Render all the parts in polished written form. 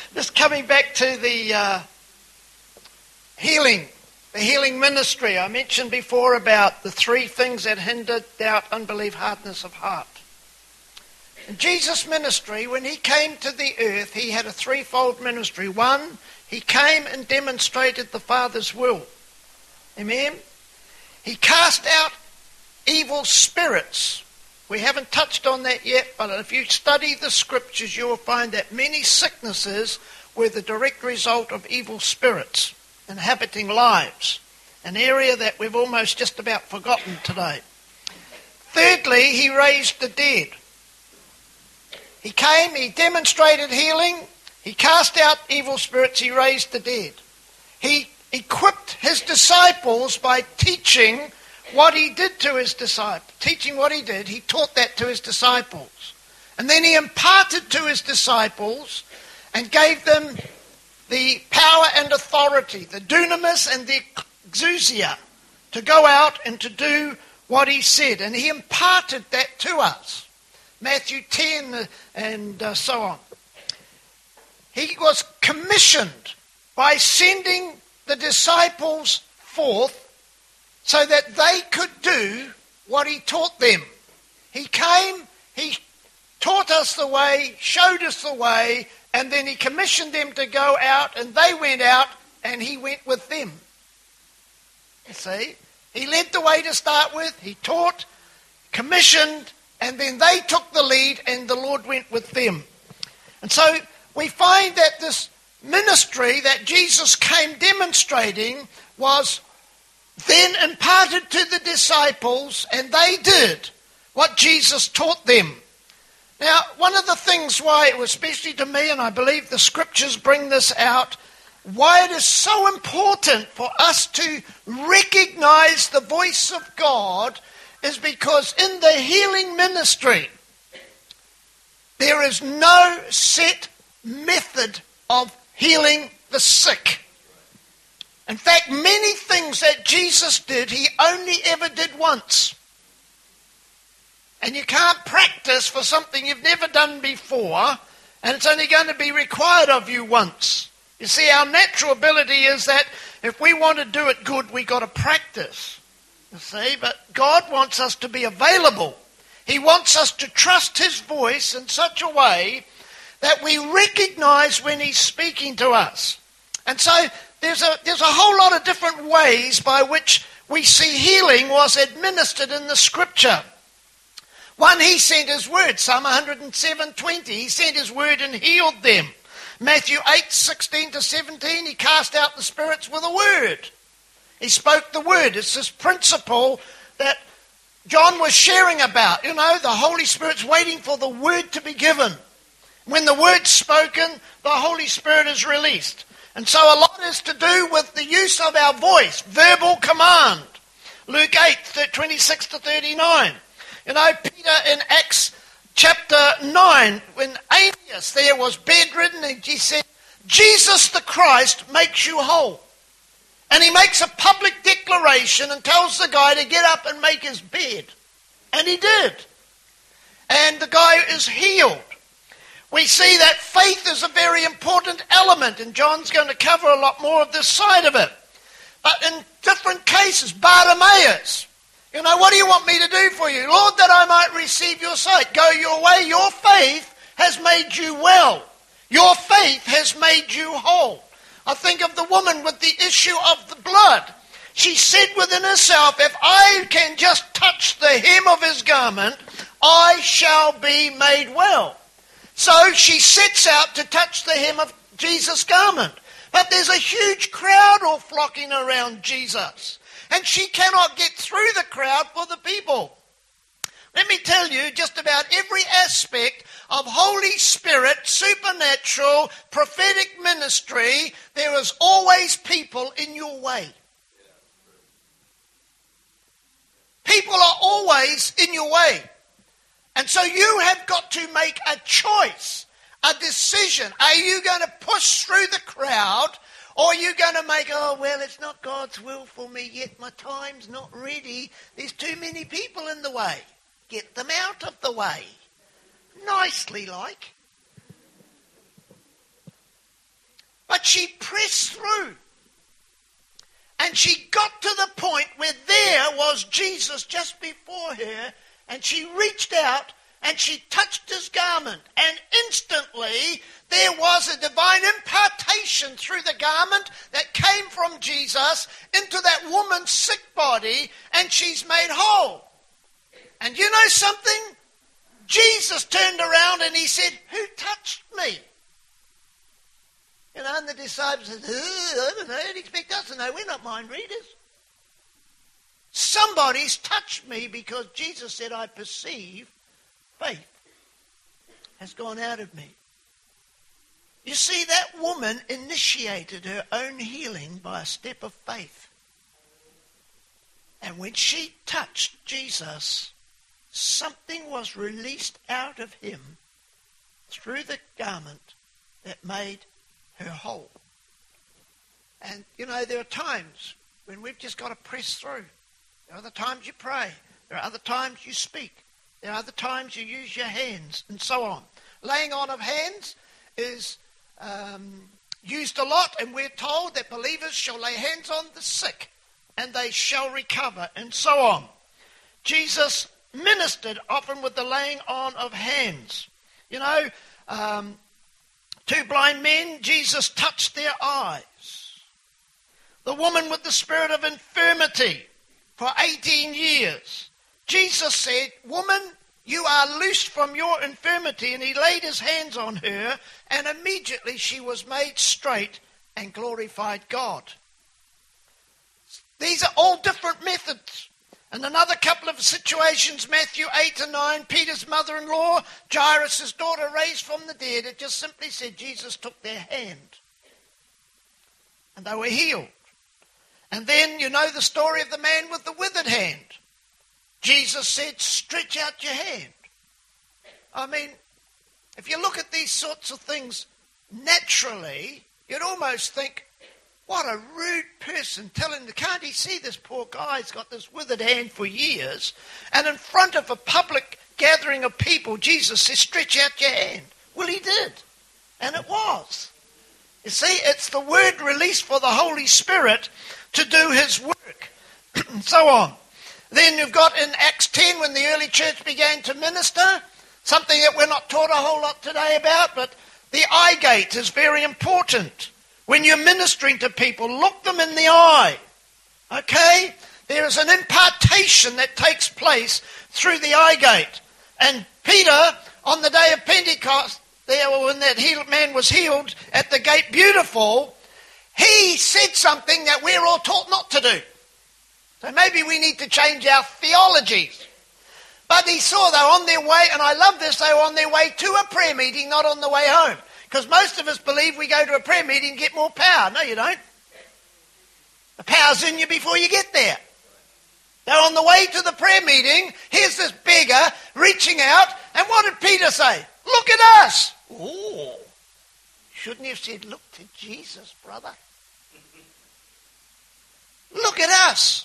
Just coming back to the healing ministry. I mentioned before about the three things that hinder doubt, unbelief, hardness of heart. In Jesus' ministry, when he came to the earth, he had a threefold ministry. One, he came and demonstrated the Father's will. Amen? He cast out evil spirits. We haven't touched on that yet, but if you study the scriptures, you will find that many sicknesses were the direct result of evil spirits inhabiting lives, an area that we've almost just about forgotten today. Thirdly, he raised the dead. He came, he demonstrated healing, he cast out evil spirits, he raised the dead. He equipped his disciples by teaching what he did to his disciples. Teaching what he did, he taught that to his disciples. And then he imparted to his disciples and gave them the power and authority, the dunamis and the exousia, to go out and to do what he said. And he imparted that to us. Matthew 10 and so on. He was commissioned by sending the disciples forth so that they could do what he taught them. He came, he taught us the way, showed us the way, and then he commissioned them to go out, and they went out, and he went with them. You see? He led the way to start with, he taught, commissioned, and then they took the lead, and the Lord went with them. And so we find that this ministry that Jesus came demonstrating was then imparted to the disciples, and they did what Jesus taught them. Now, one of the things why, especially to me, and I believe the scriptures bring this out, why it is so important for us to recognize the voice of God is because in the healing ministry, there is no set method of healing the sick. In fact, many things that Jesus did, he only ever did once. And you can't practice for something you've never done before, and it's only going to be required of you once. You see, our natural ability is that if we want to do it good, we've got to practice. You see, but God wants us to be available. He wants us to trust his voice in such a way that we recognize when he's speaking to us. And so there's a whole lot of different ways by which we see healing was administered in the scripture. One, he sent his word. Psalm 107:20, he sent his word and healed them. Matthew 8:16-17, he cast out the spirits with a word. He spoke the word. It's this principle that John was sharing about. You know, the Holy Spirit's waiting for the word to be given. When the word's spoken, the Holy Spirit is released. And so a lot is to do with the use of our voice, verbal command. Luke 8:26-39. You know, Peter in Acts chapter 9, when Aeneas there was bedridden, and he said, Jesus the Christ makes you whole. And he makes a public declaration and tells the guy to get up and make his bed. And he did. And the guy is healed. We see that faith is a very important element, and John's going to cover a lot more of this side of it. But in different cases, Bartimaeus, you know, what do you want me to do for you? Lord, that I might receive your sight. Go your way. Your faith has made you well. Your faith has made you whole. I think of the woman with the issue of the blood. She said within herself, if I can just touch the hem of his garment, I shall be made well. So she sets out to touch the hem of Jesus' garment. But there's a huge crowd all flocking around Jesus. And she cannot get through the crowd for the people. Let me tell you, just about every aspect of Holy Spirit, supernatural, prophetic ministry, there is always people in your way. People are always in your way. And so you have got to make a choice, a decision. Are you going to push through the crowd, or are you going to make, oh, well, it's not God's will for me yet. My time's not ready. There's too many people in the way. Get them out of the way. Nicely like. she pressed through. And she got to the point where there was Jesus just before her, and she reached out and she touched his garment, and instantly there was a divine impartation through the garment that came from Jesus into that woman's sick body, and she's made whole. And you know something? Jesus turned around and he said, "Who touched me?" And the disciples said, "I don't know, you'd expect us to know, we're not mind readers." Somebody's touched me, because Jesus said, "I perceive faith has gone out of me." You see, that woman initiated her own healing by a step of faith. And when she touched Jesus, something was released out of him through the garment that made her whole. And, there are times when we've just got to press through. There are other times you pray. There are other times you speak. There are other times you use your hands, and so on. Laying on of hands is used a lot, and we're told that believers shall lay hands on the sick, and they shall recover, and so on. Jesus ministered often with the laying on of hands. Two blind men, Jesus touched their eyes. The woman with the spirit of infirmity for 18 years. Jesus said, "Woman, you are loosed from your infirmity," and he laid his hands on her, and immediately she was made straight and glorified God. These are all different methods. And another couple of situations, Matthew 8 and 9, Peter's mother-in-law, Jairus' daughter, raised from the dead. It just simply said Jesus took their hand. And they were healed. And then you know the story of the man with the withered hand. Jesus said, "Stretch out your hand." I mean, if you look at these sorts of things naturally, you'd almost think, what a rude person telling him, can't he see this poor guy's got this withered hand for years? And in front of a public gathering of people, Jesus says, "Stretch out your hand." Well, he did. And it was. You see, it's the word released for the Holy Spirit to do his work. And so on. Then you've got in Acts 10, when the early church began to minister, something that we're not taught a whole lot today about, but the eye gate is very important. When you're ministering to people, look them in the eye. Okay? There is an impartation that takes place through the eye gate. And Peter, on the day of Pentecost, when that man was healed at the gate beautiful, he said something that we're all taught not to do. So maybe we need to change our theologies. But he saw they were on their way, and I love this, they were on their way to a prayer meeting, not on the way home. Because most of us believe we go to a prayer meeting and get more power. No, you don't. The power's in you before you get there. They're on the way to the prayer meeting. Here's this beggar reaching out. And what did Peter say? "Look at us." Oh, shouldn't he have said, "Look to Jesus, brother"? Look at us.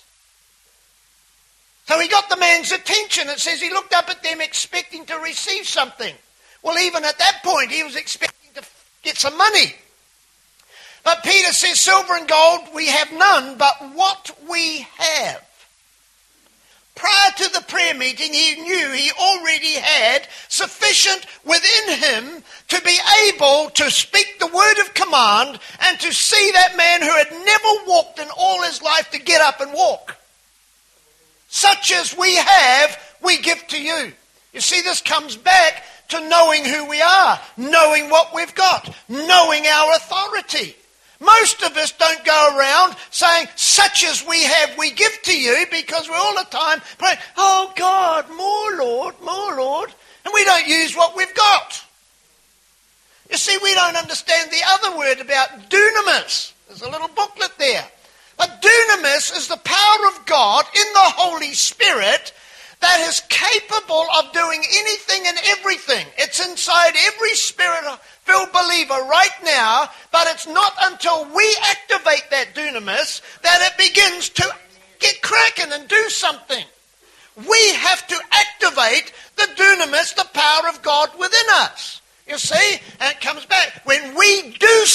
So he got the man's attention. It says he looked up at them expecting to receive something. Well, even at that point, he was expecting to get some money. But Peter says, "Silver and gold we have none, but what we have." Prior to the prayer meeting, he knew he already had sufficient within him to be able to speak the word of command and to see that man who had never walked in all his life to get up and walk. Such as we have, we give to you. You see, this comes back to knowing who we are, knowing what we've got, knowing our authority. Most of us don't go around saying, "Such as we have, we give to you," because we're all the time praying, "Oh God, more Lord, more Lord." And we don't use what we've got. You see, we don't understand the other word about dunamis. There's a little booklet there. But dunamis is the power of God in the Holy Spirit that is capable of doing anything and everything. It's inside every Spirit-filled believer right now, but it's not until we activate that dunamis that it begins to get cracking and do something. We have to activate the dunamis, the power of God within us. You see, and it comes back. When we do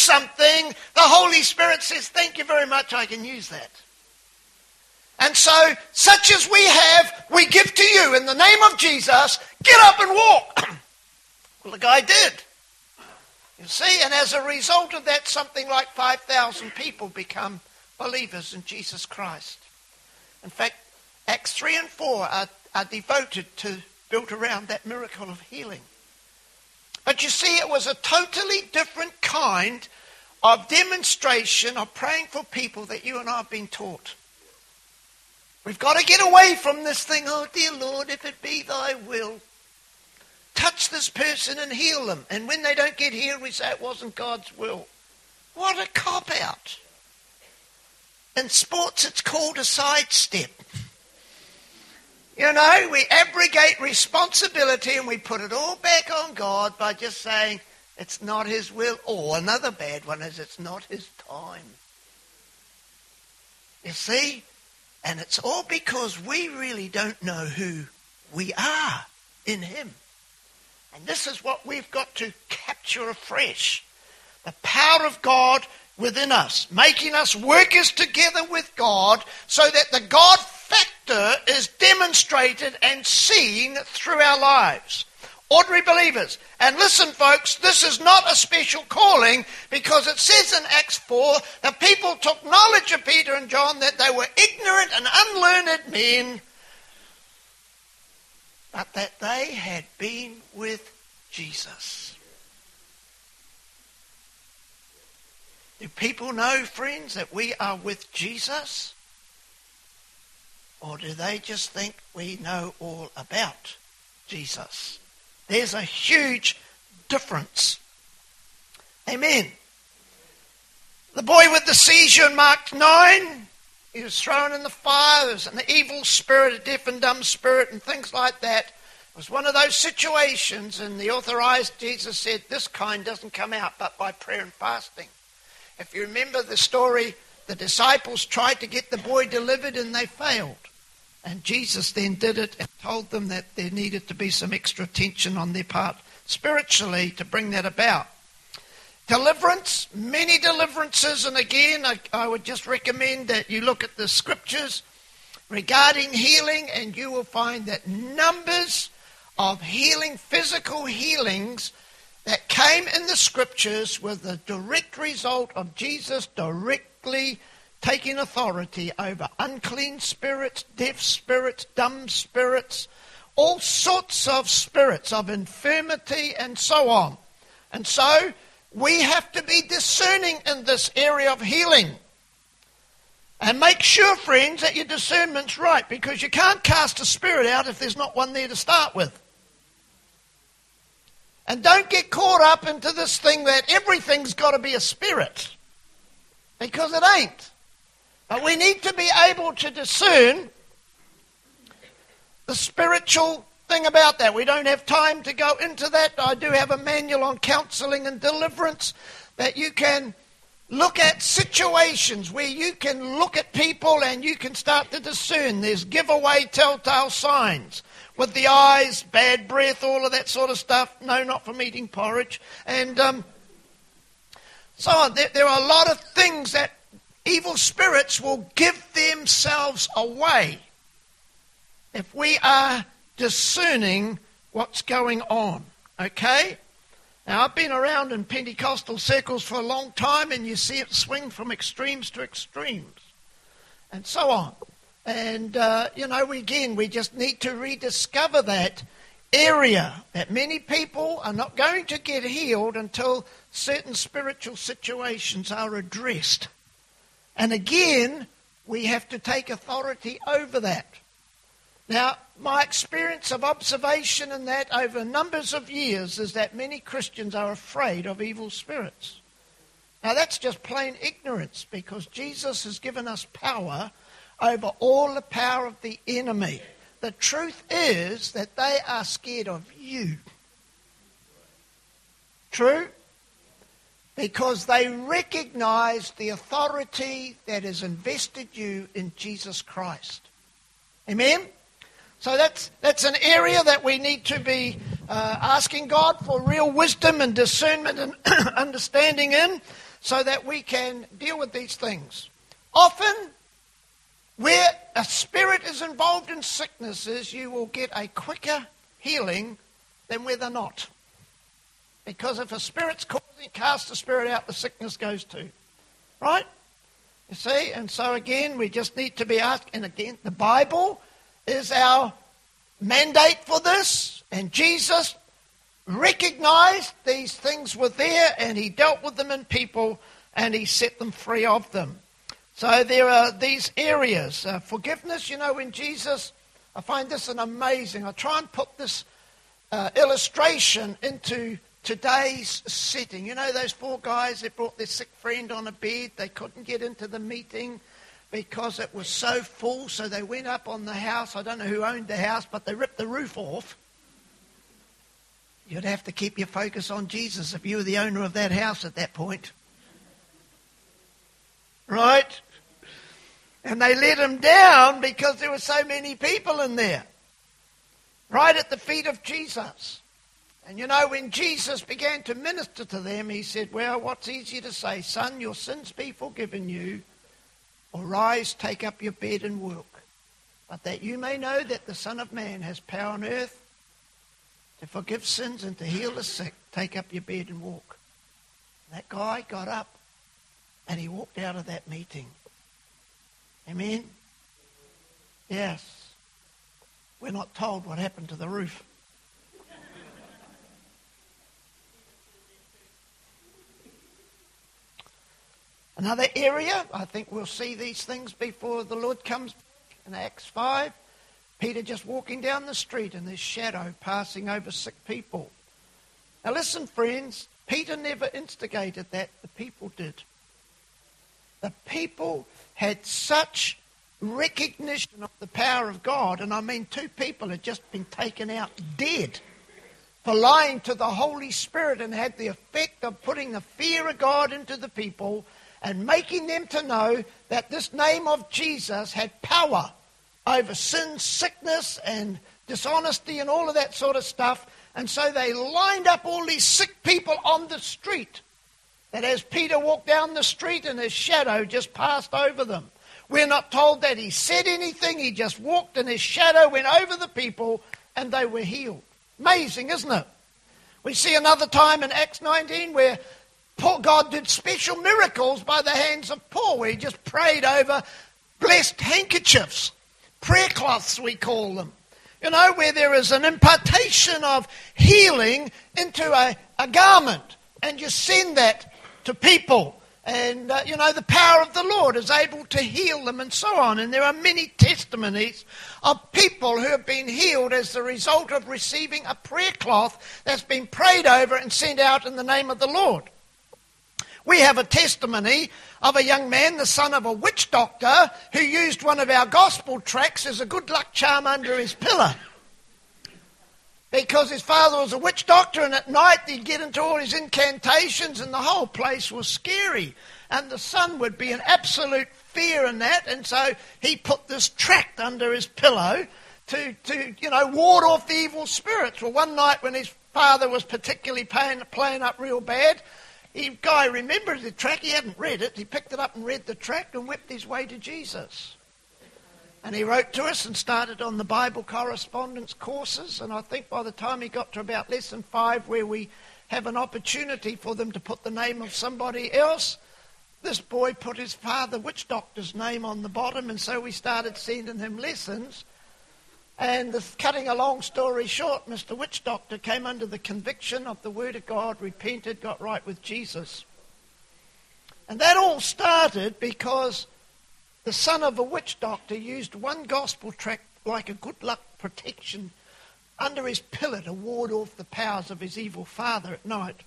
something, the Holy Spirit says, thank you very much, I can use that. And so, such as we have, we give to you in the name of Jesus, get up and walk. Well, the guy did. You see, and as a result of that, something like 5,000 people become believers in Jesus Christ. In fact, Acts 3 and 4 are devoted to, built around that miracle of healing. But you see, it was a totally different kind of demonstration of praying for people that you and I have been taught. We've got to get away from this thing, oh dear Lord, if it be thy will, touch this person and heal them. And when they don't get healed, we say it wasn't God's will. What a cop-out. In sports, it's called a sidestep. You know, we abrogate responsibility and we put it all back on God by just saying it's not his will. Or another bad one is it's not his time. You see? And it's all because we really don't know who we are in him. And this is what we've got to capture afresh. The power of God within us, making us workers together with God so that the God factor is demonstrated and seen through our lives. Ordinary believers. And listen, folks, this is not a special calling because it says in Acts 4, the people took knowledge of Peter and John that they were ignorant and unlearned men, but that they had been with Jesus. Do people know, friends, that we are with Jesus? Or do they just think we know all about Jesus? There's a huge difference. Amen. The boy with the seizure in Mark 9, he was thrown in the fire. There was an evil spirit, a deaf and dumb spirit, and things like that. It was one of those situations, and the authorized Jesus said, this kind doesn't come out but by prayer and fasting. If you remember the story, the disciples tried to get the boy delivered and they failed. And Jesus then did it and told them that there needed to be some extra attention on their part spiritually to bring that about. Deliverance, many deliverances, and again, I would just recommend that you look at the scriptures regarding healing, and you will find that numbers of healing, physical healings that came in the scriptures were the direct result of Jesus directly taking authority over unclean spirits, deaf spirits, dumb spirits, all sorts of spirits of infirmity and so on. And so we have to be discerning in this area of healing. And make sure, friends, that your discernment's right, because you can't cast a spirit out if there's not one there to start with. And don't get caught up into this thing that everything's got to be a spirit, because it ain't. But we need to be able to discern the spiritual thing about that. We don't have time to go into that. I do have a manual on counselling and deliverance that you can look at situations where you can look at people and you can start to discern. There's giveaway telltale signs with the eyes, bad breath, all of that sort of stuff. No, not from eating porridge. And so on. There are a lot of things that evil spirits will give themselves away if we are discerning what's going on. Okay? Now, I've been around in Pentecostal circles for a long time, and you see it swing from extremes to extremes, and so on. And, we just need to rediscover that area, that many people are not going to get healed until certain spiritual situations are addressed. And again, we have to take authority over that. Now, my experience of observation in that over numbers of years is that many Christians are afraid of evil spirits. Now, that's just plain ignorance, because Jesus has given us power over all the power of the enemy. The truth is that they are scared of you. True? Because they recognize the authority that has invested you in Jesus Christ. Amen? So that's an area that we need to be asking God for real wisdom and discernment and understanding in, so that we can deal with these things. Often, where a spirit is involved in sicknesses, you will get a quicker healing than where they're not. Because if a spirit's causing, cast the spirit out, the sickness goes too. Right? You see? And so again, we just need to be asked, and again, the Bible is our mandate for this, and Jesus recognized these things were there, and he dealt with them in people, and he set them free of them. So there are these areas. Forgiveness, when Jesus, I find this an amazing, I try and put this illustration into today's setting. Those 4 guys that brought their sick friend on a bed, they couldn't get into the meeting because it was so full, so they went up on the house. I don't know who owned the house, but they ripped the roof off. You'd have to keep your focus on Jesus if you were the owner of that house at that point. Right? And they let him down because there were so many people in there. Right at the feet of Jesus. And when Jesus began to minister to them, he said, well, what's easier to say? Son, your sins be forgiven you, or rise, take up your bed and walk. But that you may know that the Son of Man has power on earth to forgive sins and to heal the sick, take up your bed and walk. And that guy got up and he walked out of that meeting. Amen? Yes. We're not told what happened to the roof. Another area, I think we'll see these things before the Lord comes back in Acts 5. Peter just walking down the street and his shadow passing over sick people. Now listen, friends, Peter never instigated that, the people did. The people had such recognition of the power of God, and I mean 2 people had just been taken out dead for lying to the Holy Spirit, and had the effect of putting the fear of God into the people and making them to know that this name of Jesus had power over sin, sickness, and dishonesty, and all of that sort of stuff. And so they lined up all these sick people on the street, that as Peter walked down the street and his shadow just passed over them. We're not told that he said anything. He just walked and his shadow went over the people and they were healed. Amazing, isn't it? We see another time in Acts 19 where God did special miracles by the hands of Paul, where he just prayed over blessed handkerchiefs, prayer cloths we call them. Where there is an impartation of healing into a garment, and you send that to people. And, the power of the Lord is able to heal them and so on. And there are many testimonies of people who have been healed as the result of receiving a prayer cloth that's been prayed over and sent out in the name of the Lord. We have a testimony of a young man, the son of a witch doctor, who used one of our gospel tracts as a good luck charm under his pillow. Because his father was a witch doctor, and at night he'd get into all his incantations and the whole place was scary. And the son would be in absolute fear in that, and so he put this tract under his pillow to ward off the evil spirits. Well, one night when his father was particularly playing up real bad, guy remembered the tract. He hadn't read it. He picked it up and read the tract and wept his way to Jesus. And he wrote to us and started on the Bible correspondence courses. And I think by the time he got to about lesson 5, where we have an opportunity for them to put the name of somebody else, this boy put his father, witch doctor's name on the bottom. And so we started sending him lessons. And cutting a long story short, Mr. Witch Doctor came under the conviction of the Word of God, repented, got right with Jesus. And that all started because the son of a witch doctor used one gospel tract like a good luck protection under his pillow to ward off the powers of his evil father at night.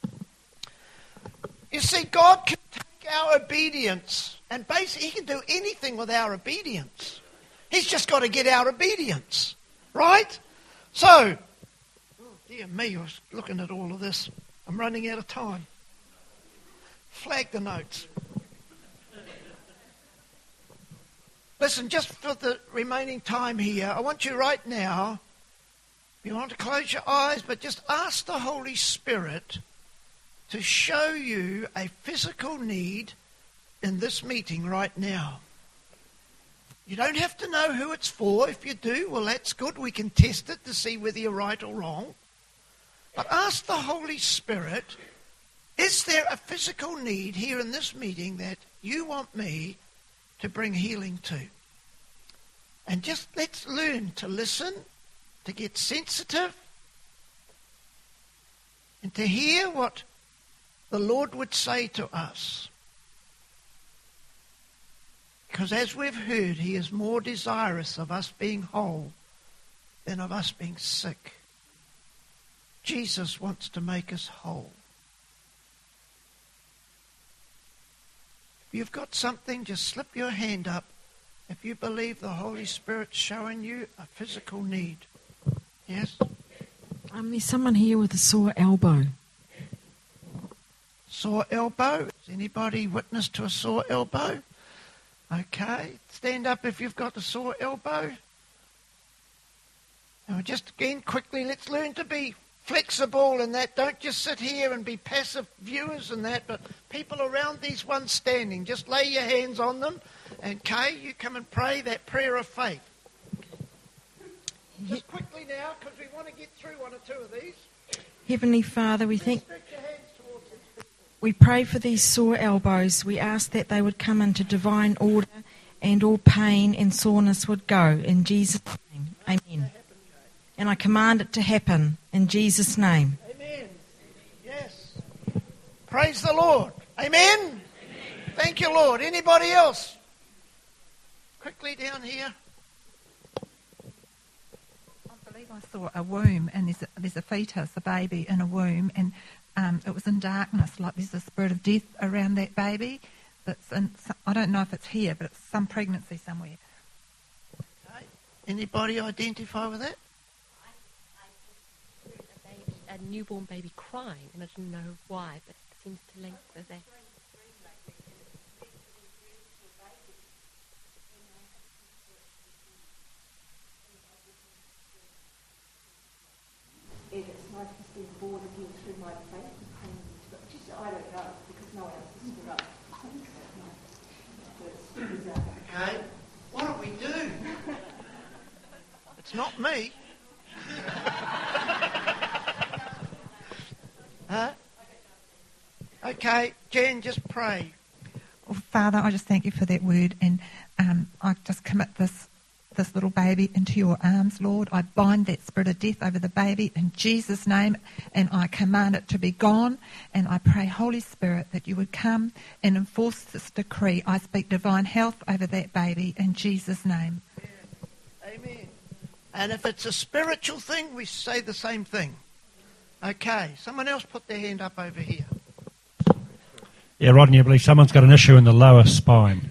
You see, God can take our obedience, and basically he can do anything with our obedience. He's just got to get our obedience, right? So, oh dear me, I was looking at all of this. I'm running out of time. Flag the notes. Listen, just for the remaining time here, I want you right now, you want to close your eyes, but just ask the Holy Spirit to show you a physical need in this meeting right now. You don't have to know who it's for. If you do, well, that's good. We can test it to see whether you're right or wrong. But ask the Holy Spirit, is there a physical need here in this meeting that you want me to bring healing to? And just let's learn to listen, to get sensitive, and to hear what the Lord would say to us. Because as we've heard, he is more desirous of us being whole than of us being sick. Jesus wants to make us whole. If you've got something, just slip your hand up if you believe the Holy Spirit's showing you a physical need. Yes? There's someone here with a sore elbow. Sore elbow? Has anybody witness to a sore elbow? Okay. Stand up if you've got a sore elbow. Now just again, quickly, let's learn to be flexible in that. Don't just sit here and be passive viewers in that, but people around these ones standing, just lay your hands on them. And Kay, you come and pray that prayer of faith. Just quickly now, because we want to get through one or two of these. Heavenly Father, we Stretch your hands towards these people. we pray for these sore elbows. We ask that they would come into divine order and all pain and soreness would go. In Jesus' name, amen. And I command it to happen in Jesus' name. Amen. Yes. Praise the Lord. Amen. Amen. Thank you, Lord. Anybody else? Quickly down here. I believe I saw a womb, and there's a fetus, a baby in a womb, and it was in darkness, like there's a spirit of death around that baby. I don't know if it's here, but it's some pregnancy somewhere. Okay. Anybody identify with that? A newborn baby crying, and I didn't know why, but it seems to link with that. And it's nice to see born again through my faith. Just, I don't know, because no one else has stood up. Okay. What do we do? It's not me. Huh? Okay, Jen, just pray. Well, Father, I just thank you for that word, and I just commit this little baby into your arms, Lord. I bind that spirit of death over the baby in Jesus' name, and I command it to be gone. And I pray, Holy Spirit, that you would come and enforce this decree. I speak divine health over that baby in Jesus' name. Amen. And if it's a spiritual thing, we say the same thing. Okay, someone else put their hand up over here. Yeah, Rodney, I believe someone's got an issue in the lower spine.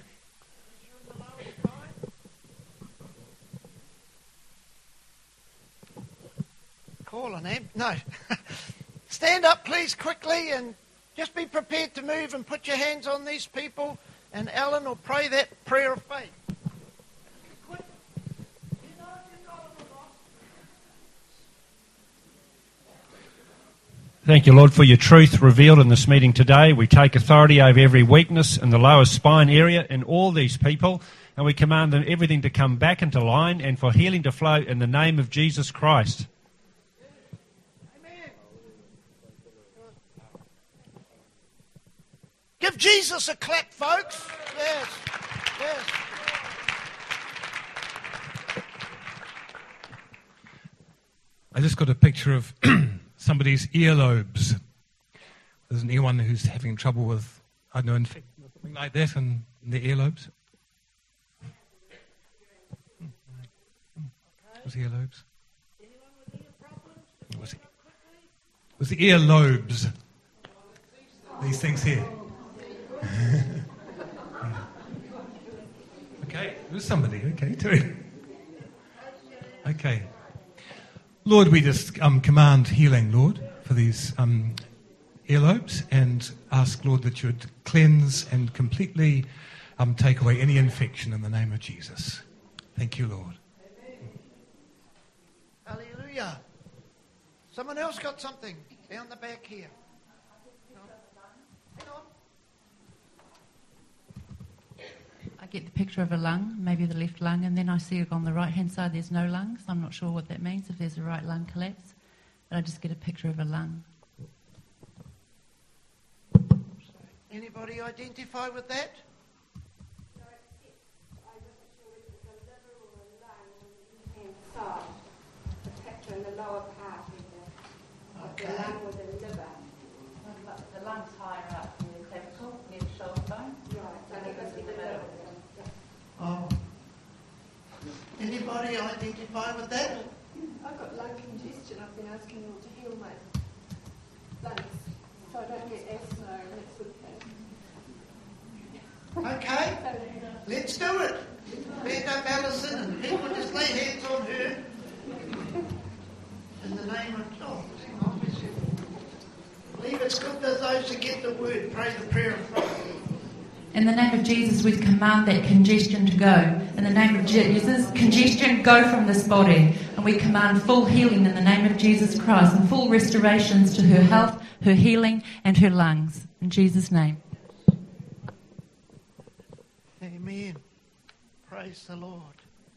Call on him. No. Stand up, please, quickly, and just be prepared to move and put your hands on these people, and Alan will pray that prayer of faith. Thank you, Lord, for your truth revealed in this meeting today. We take authority over every weakness in the lower spine area in all these people, and we command them everything to come back into line and for healing to flow in the name of Jesus Christ. Amen. Give Jesus a clap, folks. Yes. Yes. I just got a picture of somebody's earlobes. There's anyone who's having trouble with, I don't know, infection or something like that in the earlobes? Was earlobes? Was the earlobes? These things here. Okay, there's somebody. Okay, Terry. Okay. Lord, we just command healing, Lord, for these earlobes, and ask, Lord, that you would cleanse and completely take away any infection in the name of Jesus. Thank you, Lord. Hallelujah. Someone else got something down the back here. get the picture of a lung, maybe the left lung, and then I see on the right-hand side there's no lungs. I'm not sure what that means, if there's a right lung collapse. But I just get a picture of a lung. Anybody identify with that? No, I wasn't sure whether it was a liver or a lung on the left-hand side. The picture in the lower part of the lung or the liver. The lung's higher up near the clavicle, near the shoulder bone. Right, so it must be the liver. Oh. Anybody identify with that? I've got lung congestion. I've been asking you all to heal my lungs so I don't get asthma and that sort of thing. Okay, let's do it. Stand up, Alison, and people just lay hands on her. In the name of God. I believe it's good that those who get the word pray the prayer of faith. In the name of Jesus, we command that congestion to go. In the name of Jesus, congestion, go from this body. And we command full healing in the name of Jesus Christ and full restorations to her health, her healing, and her lungs. In Jesus' name. Amen. Praise the Lord.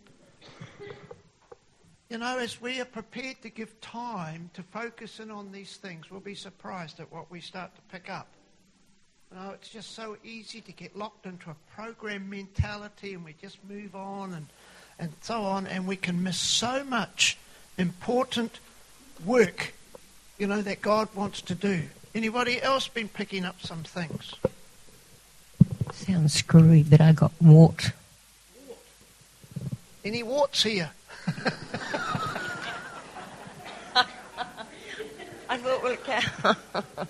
You know, as we are prepared to give time to focus in on these things, we'll be surprised at what we start to pick up. You know, it's just so easy to get locked into a program mentality and we just move on and so on, and we can miss so much important work, you know, that God wants to do. Anybody else been picking up some things? Sounds screwy, but I got wart. Any warts here? I thought we'll count.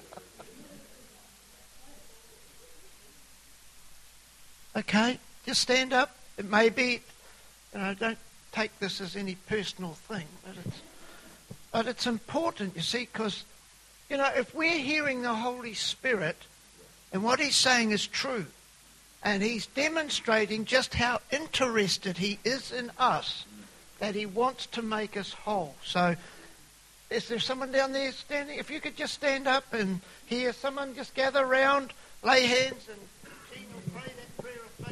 Okay, just stand up. It may be, you know, don't take this as any personal thing, but it's important, you see, because, you know, if we're hearing the Holy Spirit and what He's saying is true, and He's demonstrating just how interested He is in us, that He wants to make us whole. So, is there someone down there standing? If you could just stand up and hear someone, just gather around, lay hands, and Jean will pray that prayer of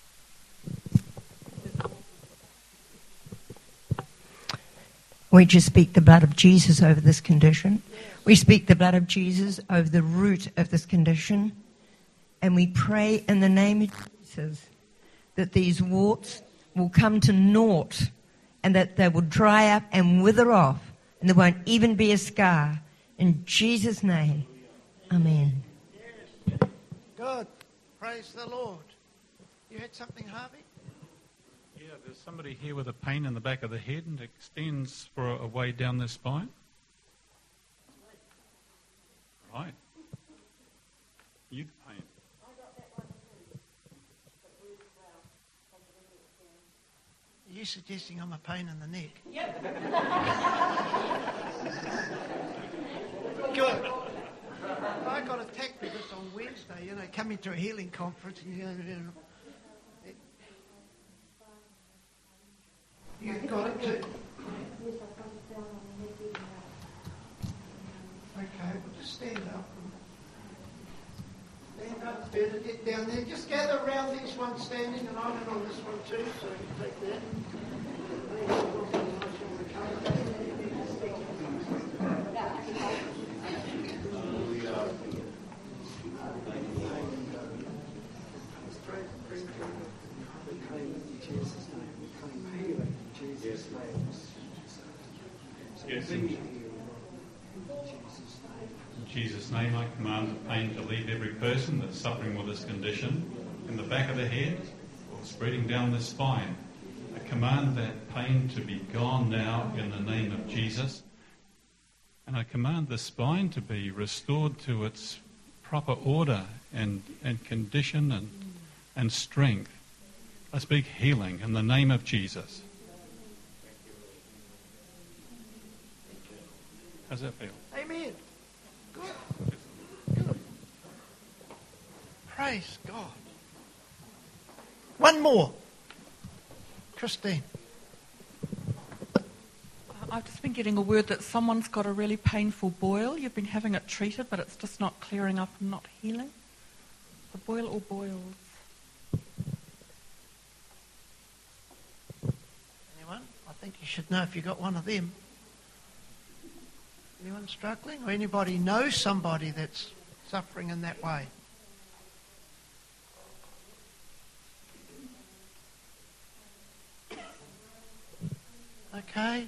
faith. We just speak the blood of Jesus over this condition. We speak the blood of Jesus over the root of this condition. And we pray in the name of Jesus that these warts will come to naught and that they will dry up and wither off and there won't even be a scar. In Jesus' name, amen. Good. Praise the Lord. You had something, Harvey? Yeah, there's somebody here with a pain in the back of the head and it extends for a way down their spine. Right. You pain. Are you suggesting I'm a pain in the neck? Yep. Good. I got attacked with this on Wednesday, you know, coming to a healing conference. And, you got it too? Okay, we'll just stand up. Stand up, Bernadette down there. Just gather around these ones standing, and I'm in on this one too, so you can take that. Yes. In Jesus' name, I command the pain to leave every person that's suffering with this condition in the back of the head or spreading down the spine. I command that pain to be gone now in the name of Jesus. And I command the spine to be restored to its proper order and condition and strength. I speak healing in the name of Jesus. How's that feel? Amen. Good. Good. Praise God. One more. Christine. I've just been getting a word that someone's got a really painful boil. You've been having it treated, but it's just not clearing up and not healing. The boil or boils? You should know if you got one of them. Anyone struggling? Or anybody know somebody that's suffering in that way? Okay.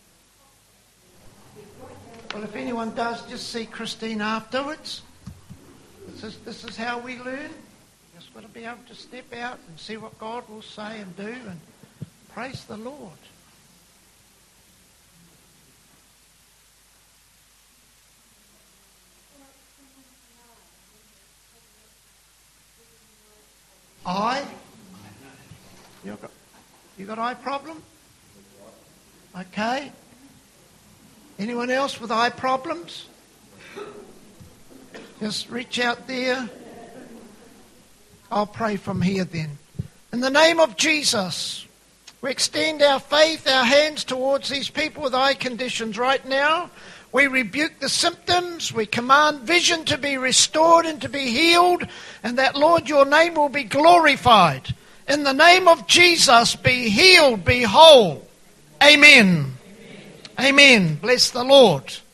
Well, if anyone does, just see Christine afterwards. This is how we learn. Just got to be able to step out and see what God will say and do, and praise the Lord. Eye? You got eye problem? Okay. Anyone else with eye problems? Just reach out there. I'll pray from here then. In the name of Jesus, we extend our faith, our hands towards these people with eye conditions right now. We rebuke the symptoms. We command vision to be restored and to be healed, and that, Lord, your name will be glorified. In the name of Jesus, be healed, be whole. Amen. Amen. Bless the Lord.